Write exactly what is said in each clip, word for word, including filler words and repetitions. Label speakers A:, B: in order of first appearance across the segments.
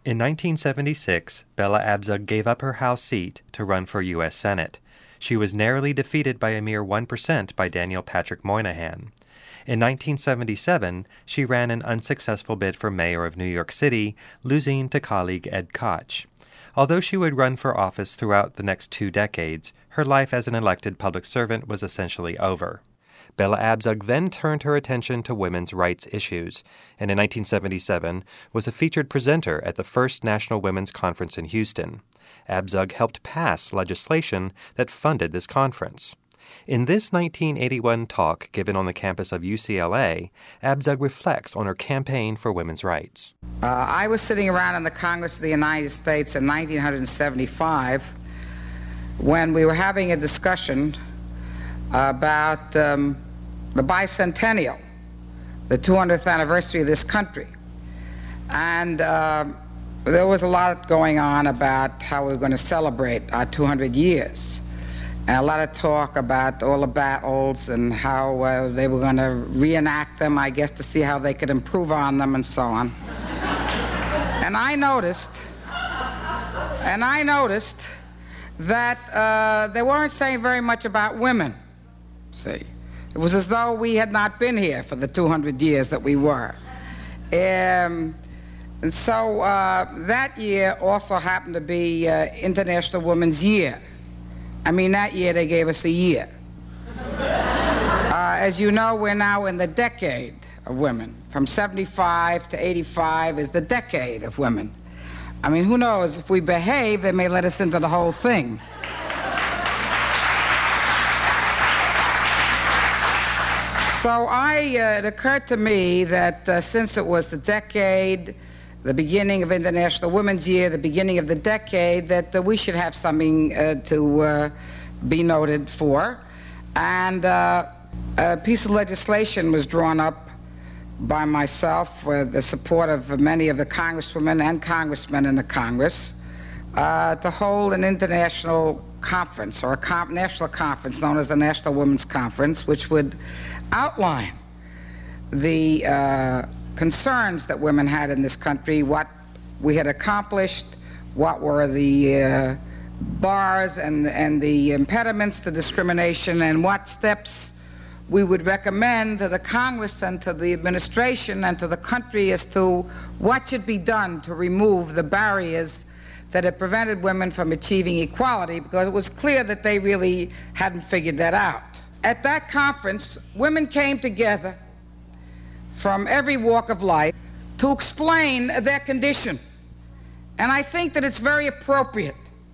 A: In nineteen seventy-six, Bella Abzug gave up her House seat to run for U S Senate. She was narrowly defeated by a mere one percent by Daniel Patrick Moynihan. In nineteen seventy-seven, she ran an unsuccessful bid for mayor of New York City, losing to colleague Ed Koch. Although she would run for office throughout the next two decades, her life as an elected public servant was essentially over. Bella Abzug then turned her attention to women's rights issues, and in nineteen seventy-seven was a featured presenter at the first National Women's Conference in Houston. Abzug helped pass legislation that funded this conference. In this nineteen eighty-one talk given on the campus of U C L A, Abzug reflects on her campaign for women's rights.
B: Uh, I was sitting around in the Congress of the United States in nineteen seventy-five when we were having a discussion about um, the bicentennial, the two hundredth anniversary of this country. And uh, there was a lot going on about how we were going to celebrate our two hundred years. And a lot of talk about all the battles and how uh, they were going to reenact them, I guess, to see how they could improve on them and so on. And I noticed, and I noticed that uh, they weren't saying very much about women, see. It was as though we had not been here for the two hundred years that we were. Um, and so uh, that year also happened to be uh, International Women's Year. I mean, that year they gave us a year. Uh, as you know, we're now in the decade of women. From seventy-five to eighty-five is the decade of women. I mean, who knows, if we behave, they may let us into the whole thing. So I, uh, it occurred to me that uh, since it was the decade, the beginning of International Women's Year, the beginning of the decade, that uh, we should have something uh, to uh, be noted for. And uh, a piece of legislation was drawn up by myself with the support of many of the congresswomen and congressmen in the Congress uh, to hold an international conference, or a com- national conference known as the National Women's Conference, which would outline the uh, concerns that women had in this country, what we had accomplished, what were the uh, bars and, and the impediments to discrimination, and what steps we would recommend to the Congress and to the administration and to the country as to what should be done to remove the barriers that had prevented women from achieving equality, because it was clear that they really hadn't figured that out. At that conference, women came together from every walk of life to explain their condition. And I think that it's very appropriate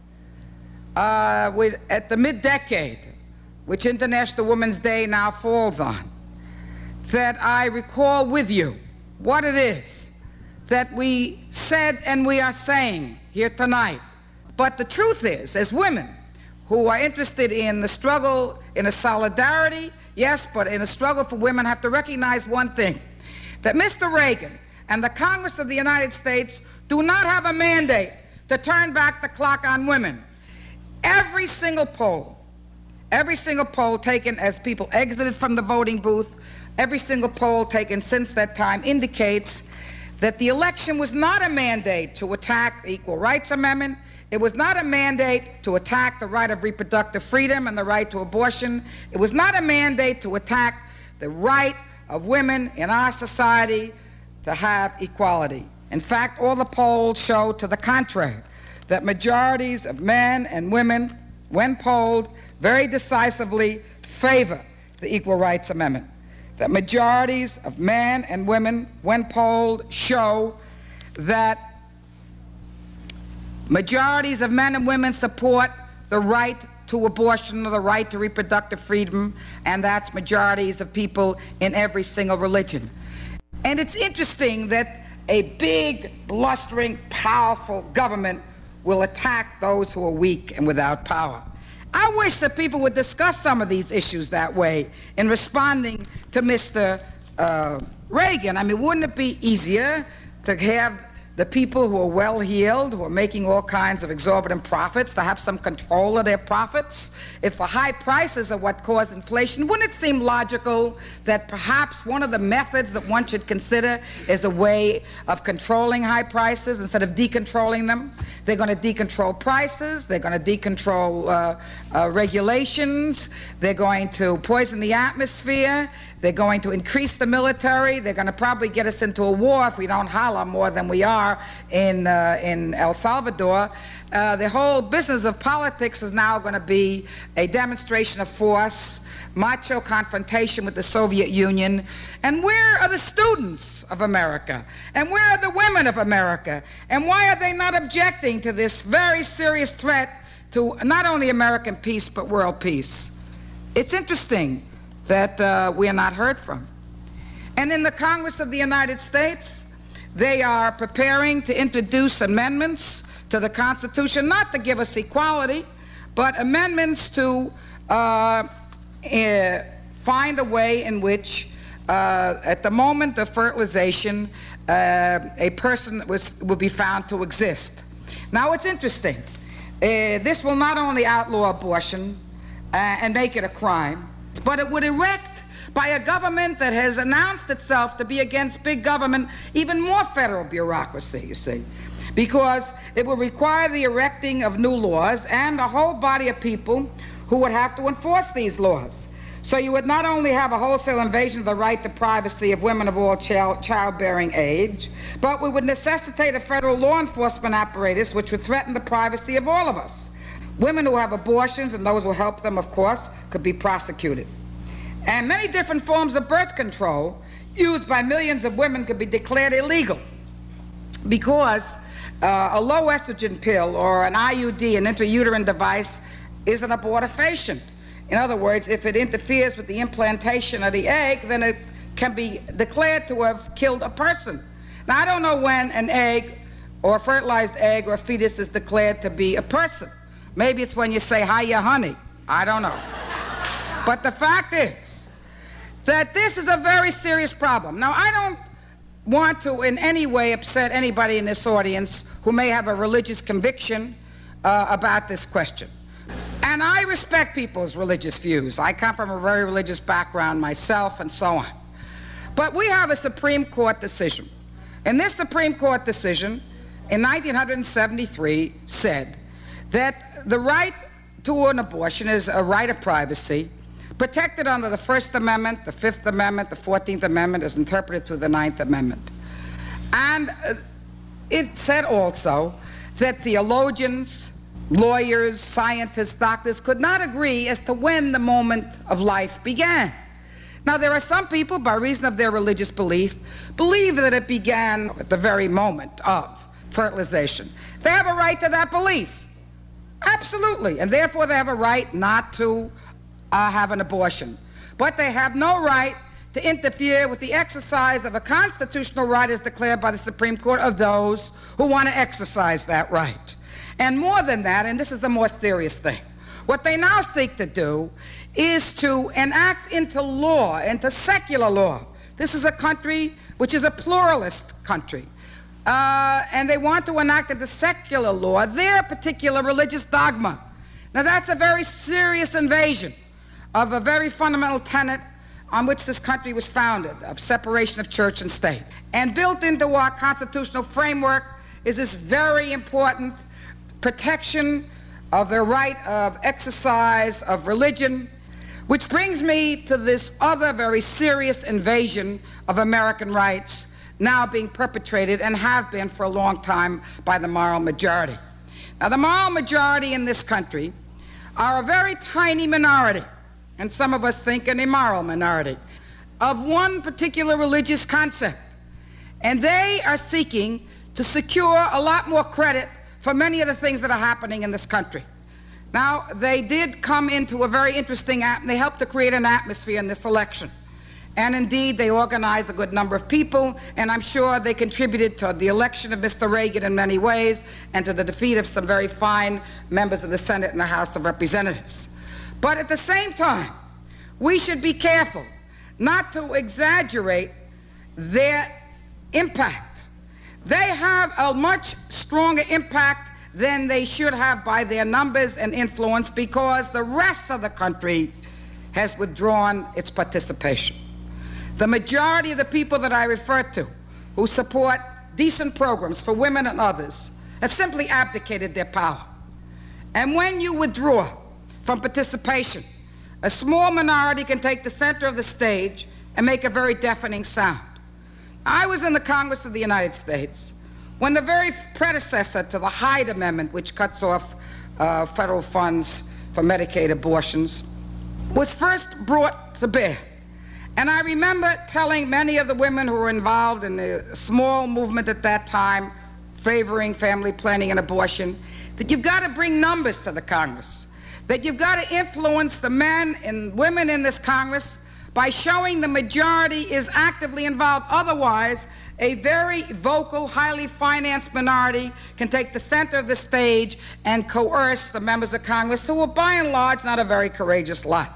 B: uh, with, at the mid-decade, which International Women's Day now falls on, that I recall with you what it is that we said and we are saying here tonight. But the truth is, as women who are interested in the struggle, in a solidarity, yes, but in a struggle for women, have to recognize one thing, that Mister Reagan and the Congress of the United States do not have a mandate to turn back the clock on women. Every single poll, every single poll taken as people exited from the voting booth, every single poll taken since that time indicates that the election was not a mandate to attack the Equal Rights Amendment. It was not a mandate to attack the right of reproductive freedom and the right to abortion. It was not a mandate to attack the right of women in our society to have equality. In fact, all the polls show to the contrary, that majorities of men and women, when polled, very decisively favor the Equal Rights Amendment. That majorities of men and women, when polled, show that majorities of men and women support the right to abortion or the right to reproductive freedom, and that's majorities of people in every single religion. And it's interesting that a big, blustering, powerful government will attack those who are weak and without power. I wish that people would discuss some of these issues that way in responding to Mister Uh, Reagan. I mean, wouldn't it be easier to have the people who are well-heeled, who are making all kinds of exorbitant profits, to have some control of their profits? If the high prices are what cause inflation, wouldn't it seem logical that perhaps one of the methods that one should consider is a way of controlling high prices instead of decontrolling them? They're going to decontrol prices, they're going to decontrol uh, uh, regulations, they're going to poison the atmosphere, they're going to increase the military, they're going to probably get us into a war if we don't holler more than we are in, uh, in El Salvador. Uh, the whole business of politics is now going to be a demonstration of force, macho confrontation with the Soviet Union. And where are the students of America? And where are the women of America? And why are they not objecting to this very serious threat to not only American peace, but world peace? It's interesting that uh, we are not heard from. And in the Congress of the United States, they are preparing to introduce amendments to the Constitution, not to give us equality, but amendments to uh, uh, find a way in which, uh, at the moment of fertilization, uh, a person was, will be found to exist. Now, it's interesting. Uh, this will not only outlaw abortion uh, and make it a crime, but it would erect, by a government that has announced itself to be against big government, even more federal bureaucracy, you see, because it will require the erecting of new laws and a whole body of people who would have to enforce these laws. So you would not only have a wholesale invasion of the right to privacy of women of all child, childbearing age, but we would necessitate a federal law enforcement apparatus which would threaten the privacy of all of us. Women who have abortions, and those who help them, of course, could be prosecuted. And many different forms of birth control used by millions of women could be declared illegal because uh, a low estrogen pill or an I U D, an intrauterine device, is an abortifacient. In other words, if it interferes with the implantation of the egg, then it can be declared to have killed a person. Now, I don't know when an egg or a fertilized egg or a fetus is declared to be a person. Maybe it's when you say, hiya, honey. I don't know. But the fact is that this is a very serious problem. Now, I don't want to in any way upset anybody in this audience who may have a religious conviction uh, about this question. And I respect people's religious views. I come from a very religious background myself and so on. But we have a Supreme Court decision. And this Supreme Court decision in nineteen seventy-three said that the right to an abortion is a right of privacy protected under the First Amendment, the Fifth Amendment, the Fourteenth Amendment, as interpreted through the Ninth Amendment. And uh, it said also that theologians, lawyers, scientists, doctors could not agree as to when the moment of life began. Now, there are some people, by reason of their religious belief, believe that it began at the very moment of fertilization. They have a right to that belief. Absolutely. And therefore, they have a right not to uh, have an abortion. But they have no right to interfere with the exercise of a constitutional right as declared by the Supreme Court of those who want to exercise that right. And more than that, and this is the more serious thing, what they now seek to do is to enact into law, into secular law. This is a country which is a pluralist country. Uh, and they want to enact into secular law their particular religious dogma. Now, that's a very serious invasion of a very fundamental tenet on which this country was founded, of separation of church and state. And built into our constitutional framework is this very important protection of the right of exercise of religion, which brings me to this other very serious invasion of American rights now being perpetrated and have been for a long time by the moral majority. Now, the moral majority in this country are a very tiny minority, and some of us think an immoral minority, of one particular religious concept. And they are seeking to secure a lot more credit for many of the things that are happening in this country. Now, they did come into a very interesting, at- they helped to create an atmosphere in this election. And indeed, they organized a good number of people, and I'm sure they contributed to the election of Mister Reagan in many ways, and to the defeat of some very fine members of the Senate and the House of Representatives. But at the same time, we should be careful not to exaggerate their impact. They have a much stronger impact than they should have by their numbers and influence because the rest of the country has withdrawn its participation. The majority of the people that I refer to who support decent programs for women and others have simply abdicated their power. And when you withdraw from participation, a small minority can take the center of the stage and make a very deafening sound. I was in the Congress of the United States when the very predecessor to the Hyde Amendment, which cuts off uh, federal funds for Medicaid abortions, was first brought to bear. And I remember telling many of the women who were involved in the small movement at that time favoring family planning and abortion that you've got to bring numbers to the Congress, that you've got to influence the men and women in this Congress by showing the majority is actively involved. Otherwise, a very vocal, highly financed minority can take the center of the stage and coerce the members of Congress, who are by and large not a very courageous lot.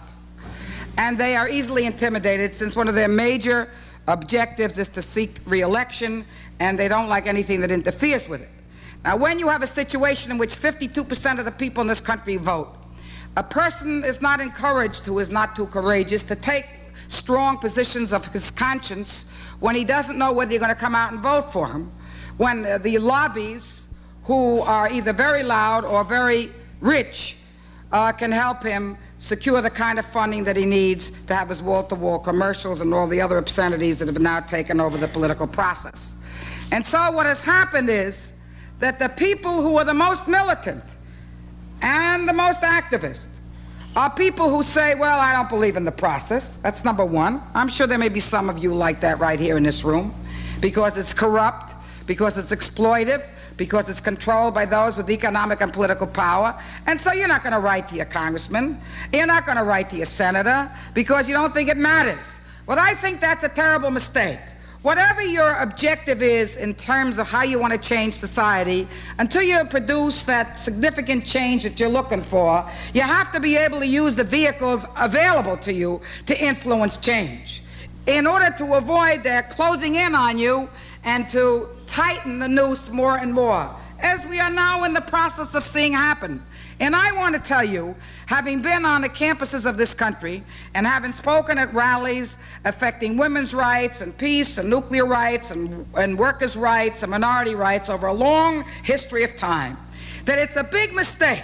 B: And they are easily intimidated since one of their major objectives is to seek re-election, and they don't like anything that interferes with it. Now, when you have a situation in which fifty-two percent of the people in this country vote, a person is not encouraged, who is not too courageous, to take strong positions of his conscience when he doesn't know whether you're going to come out and vote for him, when uh, the lobbies, who are either very loud or very rich, uh, can help him secure the kind of funding that he needs to have his wall-to-wall commercials and all the other obscenities that have now taken over the political process. And so what has happened is that the people who are the most militant and the most activist are people who say, well, I don't believe in the process. That's number one. I'm sure there may be some of you like that right here in this room, because it's corrupt, because it's exploitive, because it's controlled by those with economic and political power. And so you're not going to write to your congressman, you're not going to write to your senator, because you don't think it matters. But I think that's a terrible mistake. Whatever your objective is in terms of how you want to change society, until you produce that significant change that you're looking for, you have to be able to use the vehicles available to you to influence change, in order to avoid their closing in on you and to tighten the noose more and more, as we are now in the process of seeing happen. And I want to tell you, having been on the campuses of this country and having spoken at rallies affecting women's rights and peace and nuclear rights and, and workers' rights and minority rights over a long history of time, that it's a big mistake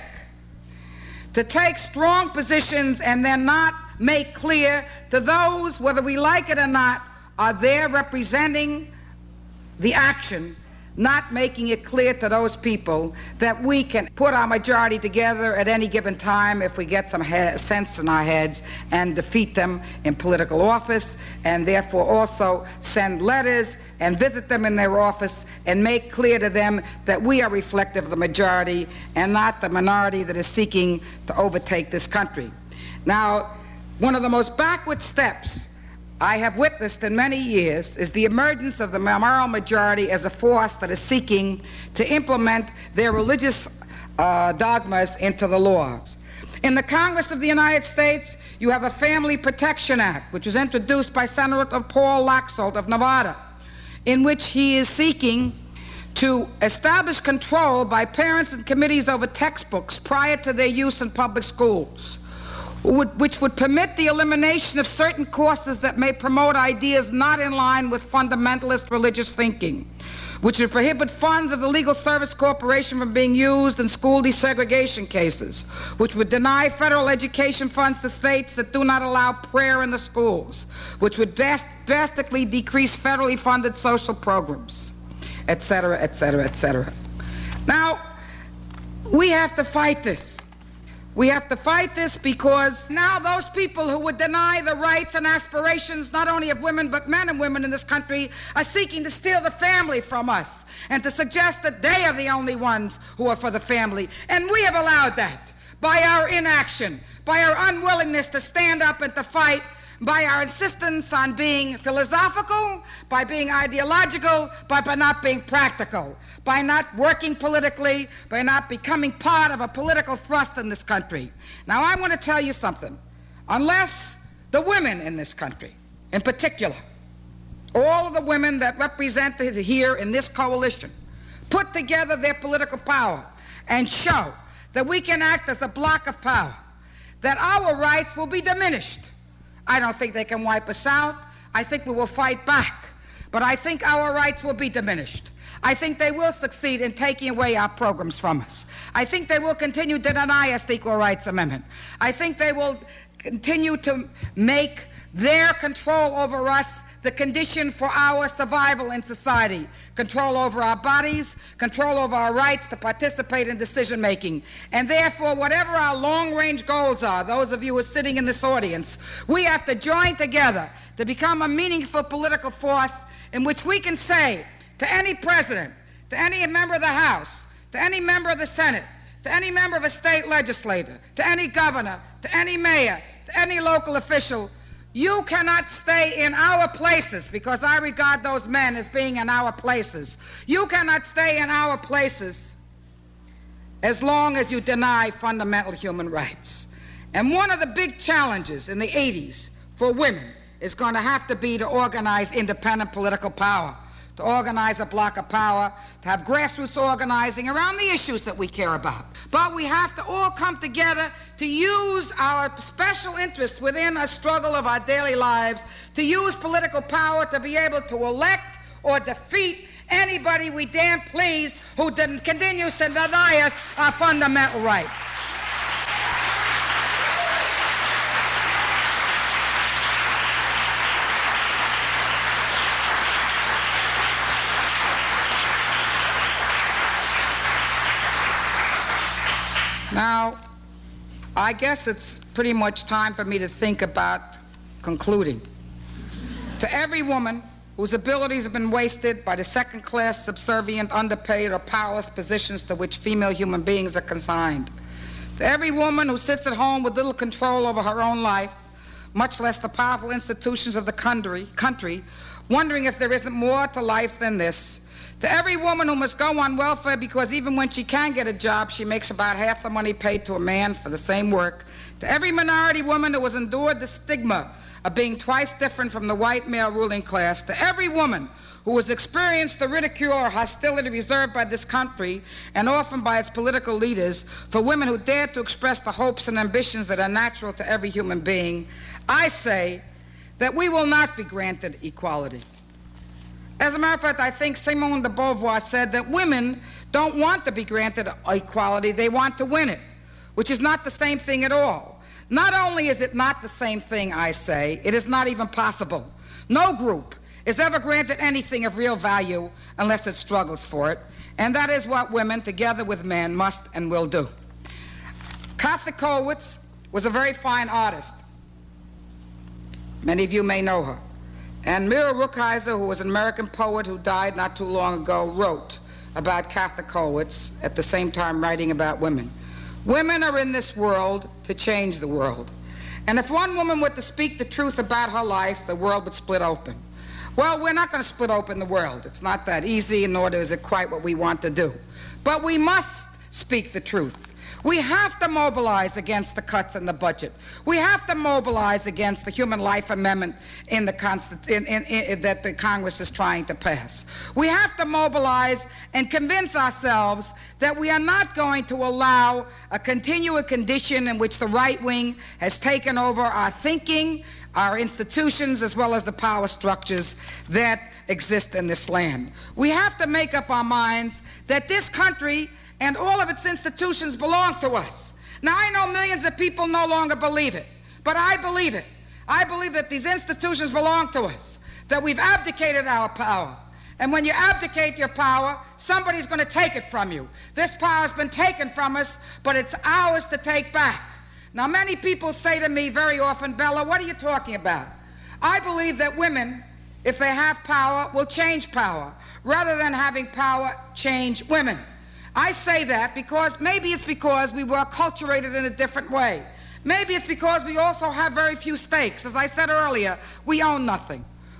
B: to take strong positions and then not make clear to those, whether we like it or not, are there representing the action, not making it clear to those people that we can put our majority together at any given time if we get some he- sense in our heads and defeat them in political office, and therefore also send letters and visit them in their office and make clear to them that we are reflective of the majority and not the minority that is seeking to overtake this country. Now, one of the most backward steps I have witnessed in many years is the emergence of the moral majority as a force that is seeking to implement their religious uh, dogmas into the laws. In the Congress of the United States, you have a Family Protection Act, which was introduced by Senator Paul Laxalt of Nevada, in which he is seeking to establish control by parents and committees over textbooks prior to their use in public schools, which would permit the elimination of certain courses that may promote ideas not in line with fundamentalist religious thinking, which would prohibit funds of the Legal Service Corporation from being used in school desegregation cases, which would deny federal education funds to states that do not allow prayer in the schools, which would drast- drastically decrease federally funded social programs, et cetera, et cetera, et cetera. Now, we have to fight this. We have to fight this because now those people who would deny the rights and aspirations not only of women but men and women in this country are seeking to steal the family from us and to suggest that they are the only ones who are for the family. And we have allowed that by our inaction, by our unwillingness to stand up and to fight, by our insistence on being philosophical, by being ideological, by, by not being practical, by not working politically, by not becoming part of a political thrust in this country. Now, I want to tell you something. Unless the women in this country, in particular, all of the women that represented here in this coalition, put together their political power and show that we can act as a block of power, that our rights will be diminished. I don't think they can wipe us out. I think we will fight back. But I think our rights will be diminished. I think they will succeed in taking away our programs from us. I think they will continue to deny us the Equal Rights Amendment. I think they will continue to make their control over us the condition for our survival in society. Control over our bodies, control over our rights to participate in decision-making. And therefore, whatever our long-range goals are, those of you who are sitting in this audience, we have to join together to become a meaningful political force in which we can say to any president, to any member of the House, to any member of the Senate, to any member of a state legislature, to any governor, to any mayor, to any local official, you cannot stay in our places, because I regard those men as being in our places. You cannot stay in our places as long as you deny fundamental human rights. And one of the big challenges in the eighties for women is going to have to be to organize independent political power, to organize a block of power, to have grassroots organizing around the issues that we care about. But we have to all come together to use our special interests within a struggle of our daily lives, to use political power to be able to elect or defeat anybody we damn please who continues to deny us our fundamental rights. Now, I guess it's pretty much time for me to think about concluding. To every woman whose abilities have been wasted by the second-class, subservient, underpaid, or powerless positions to which female human beings are consigned. To every woman who sits at home with little control over her own life, much less the powerful institutions of the country, country, wondering if there isn't more to life than this. To every woman who must go on welfare because even when she can get a job, she makes about half the money paid to a man for the same work. To every minority woman who has endured the stigma of being twice different from the white male ruling class. To every woman who has experienced the ridicule or hostility reserved by this country and often by its political leaders for women who dare to express the hopes and ambitions that are natural to every human being, I say that we will not be granted equality. As a matter of fact, I think Simone de Beauvoir said that women don't want to be granted equality, they want to win it, which is not the same thing at all. Not only is it not the same thing, I say, it is not even possible. No group is ever granted anything of real value unless it struggles for it, and that is what women, together with men, must and will do. Kathy Kollwitz was a very fine artist. Many of you may know her. And Mira Rukeyser, who was an American poet who died not too long ago, wrote about Kathy Kollwitz, at the same time writing about women. Women are in this world to change the world. And if one woman were to speak the truth about her life, the world would split open. Well, we're not going to split open the world. It's not that easy, nor is it quite what we want to do. But we must speak the truth. We have to mobilize against the cuts in the budget. We have to mobilize against the Human Life Amendment in the Consti- in, in, in, that the Congress is trying to pass. We have to mobilize and convince ourselves that we are not going to allow a continual condition in which the right wing has taken over our thinking, our institutions, as well as the power structures that exist in this land. We have to make up our minds that this country and all of its institutions belong to us. Now, I know millions of people no longer believe it, but I believe it. I believe that these institutions belong to us, that we've abdicated our power. And when you abdicate your power, somebody's going to take it from you. This power has been taken from us, but it's ours to take back. Now, many people say to me very often, Bella, what are you talking about? I believe that women, if they have power, will change power, rather than having power change women. I say that because maybe it's because we were acculturated in a different way. Maybe it's because we also have very few stakes. As I said earlier, we own nothing.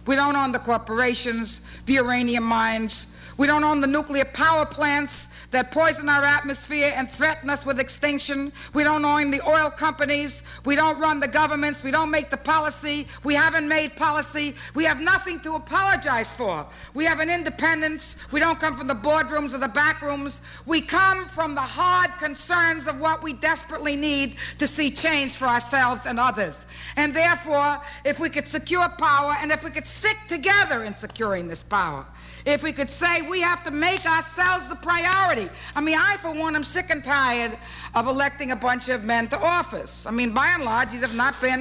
B: We don't own the corporations, the uranium mines. We don't own the nuclear power plants that poison our atmosphere and threaten us with extinction. We don't own the oil companies. We don't run the governments. We don't make the policy. We haven't made policy. We have nothing to apologize for. We have an independence. We don't come from the boardrooms or the back rooms. We come from the hard concerns of what we desperately need to see change for ourselves and others. And therefore, if we could secure power, and if we could stick together in securing this power, if we could say we have to make ourselves the priority. I mean, I, for one, am sick and tired of electing a bunch of men to office. I mean, by and large, these have not been,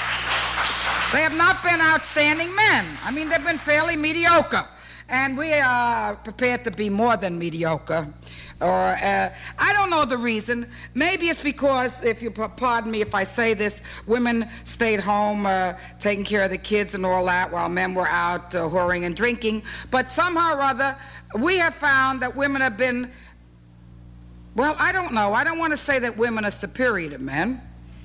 B: they have not been outstanding men. I mean, they've been fairly mediocre. And we are prepared to be more than mediocre. Or, uh, I don't know the reason. Maybe it's because, if you pardon me if I say this, women stayed home uh, taking care of the kids and all that while men were out uh, whoring and drinking. But somehow or other, we have found that women have been, well, I don't know. I don't want to say that women are superior to men.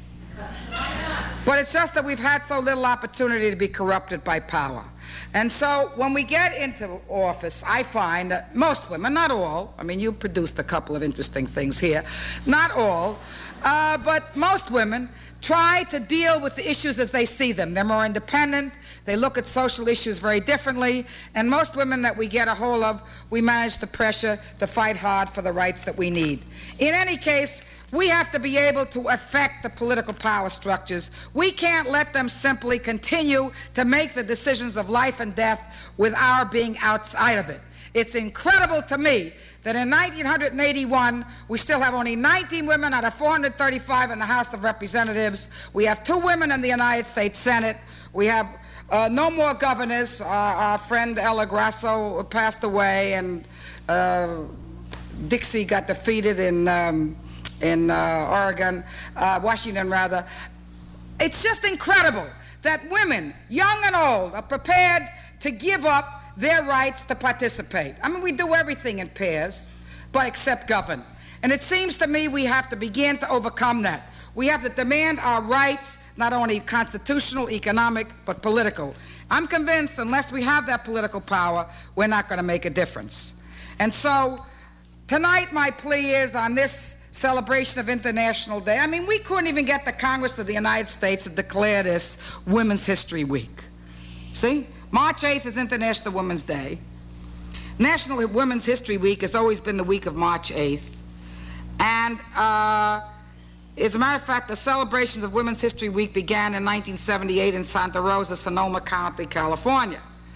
B: But it's just that we've had so little opportunity to be corrupted by power. And so when we get into office, I find that most women, not all, I mean, you produced a couple of interesting things here, not all, uh, but most women try to deal with the issues as they see them. They're more independent. They look at social issues very differently. And most women that we get a hold of, we manage the pressure to fight hard for the rights that we need. In any case, we have to be able to affect the political power structures. We can't let them simply continue to make the decisions of life and death with our being outside of it. It's incredible to me that in nineteen eighty-one, we still have only nineteen women out of four hundred thirty-five in the House of Representatives. We have two women in the United States Senate. We have uh, no more governors. Uh, our friend Ella Grasso passed away, and uh, Dixie got defeated in... Um, in uh, Oregon, uh, Washington rather. It's just incredible that women, young and old, are prepared to give up their rights to participate. I mean, we do everything in pairs, but except govern. And it seems to me we have to begin to overcome that. We have to demand our rights, not only constitutional, economic, but political. I'm convinced unless we have that political power, we're not going to make a difference. And so, tonight my plea is on this celebration of International Day. I mean, we couldn't even get the Congress of the United States to declare this Women's History Week. See? March eighth is International Women's Day. National Women's History Week has always been the week of March eighth. And uh, as a matter of fact, the celebrations of Women's History Week began in nineteen seventy-eight in Santa Rosa, Sonoma County, California.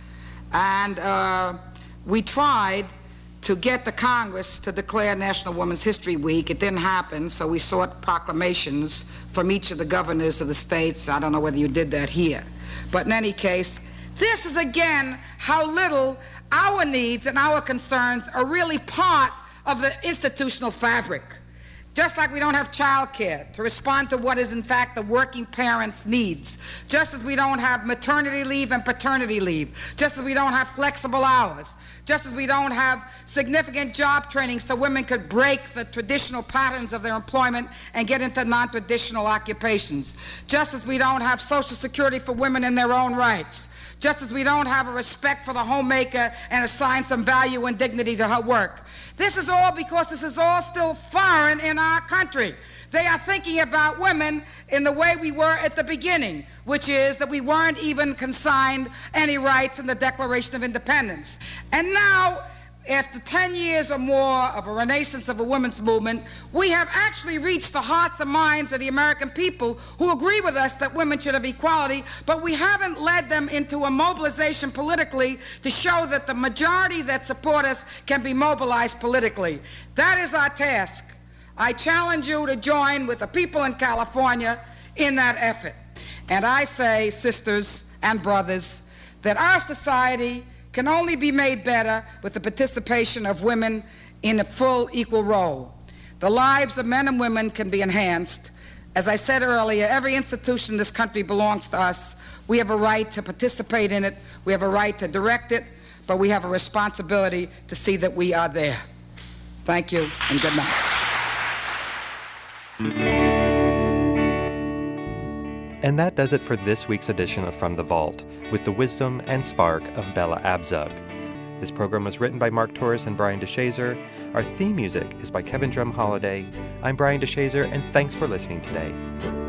B: And uh, we tried to get the Congress to declare National Women's History Week. It didn't happen, so we sought proclamations from each of the governors of the states. I don't know whether you did that here. But in any case, this is again how little our needs and our concerns are really part of the institutional fabric. Just like we don't have child care to respond to what is in fact the working parent's needs. Just as we don't have maternity leave and paternity leave. Just as we don't have flexible hours. Just as we don't have significant job training so women could break the traditional patterns of their employment and get into non-traditional occupations. Just as we don't have Social Security for women in their own rights. Just as we don't have a respect for the homemaker and assign some value and dignity to her work. This is all because this is all still foreign in our country. They are thinking about women in the way we were at the beginning, which is that we weren't even consigned any rights in the Declaration of Independence. And now, after ten years or more of a renaissance of a women's movement, we have actually reached the hearts and minds of the American people who agree with us that women should have equality, but we haven't led them into a mobilization politically to show that the majority that support us can be mobilized politically. That is our task. I challenge you to join with the people in California in that effort. And I say, sisters and brothers, that our society can only be made better with the participation of women in a full equal role. The lives of men and women can be enhanced. As I said earlier, every institution in this country belongs to us. We have a right to participate in it. We have a right to direct it, but we have a responsibility to see that we are there. Thank you, and good night.
A: And that does it for this week's edition of From the Vault, with the wisdom and spark of Bella Abzug. This program was written by Mark Torres and Brian DeShazer. Our theme music is by Kevin Drum Holiday. I'm Brian DeShazer, and thanks for listening today.